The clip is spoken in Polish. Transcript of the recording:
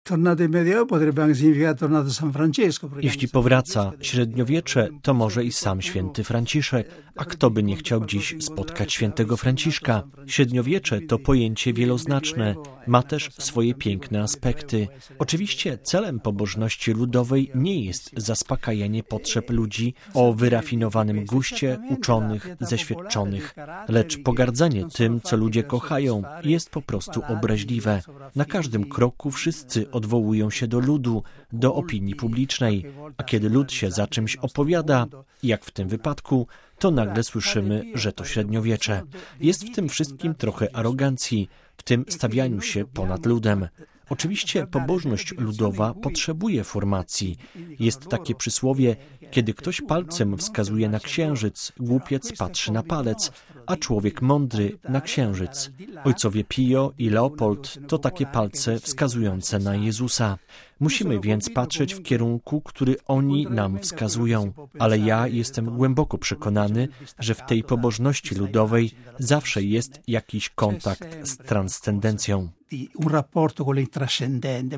Jeśli powraca średniowiecze, to może i sam święty Franciszek. A kto by nie chciał dziś spotkać świętego Franciszka? Średniowiecze to pojęcie wieloznaczne, ma też swoje piękne aspekty. Oczywiście celem pobożności ludowej nie jest zaspokajanie potrzeb ludzi o wyrafinowanym guście, uczonych, zeświadczonych, lecz pogardzanie tym, co ludzie kochają, jest po prostu obraźliwe. Na każdym kroku wszyscy odwołują się do ludu, do opinii publicznej, a kiedy lud się za czymś opowiada, jak w tym wypadku, to nagle słyszymy, że to średniowiecze. Jest w tym wszystkim trochę arogancji, w tym stawianiu się ponad ludem. Oczywiście pobożność ludowa potrzebuje formacji. Jest takie przysłowie, kiedy ktoś palcem wskazuje na księżyc, głupiec patrzy na palec, a człowiek mądry na księżyc. Ojcowie Pio i Leopold to takie palce wskazujące na Jezusa. Musimy więc patrzeć w kierunku, który oni nam wskazują. Ale ja jestem głęboko przekonany, że w tej pobożności ludowej zawsze jest jakiś kontakt z transcendencją. Un rapporto con il trascendente.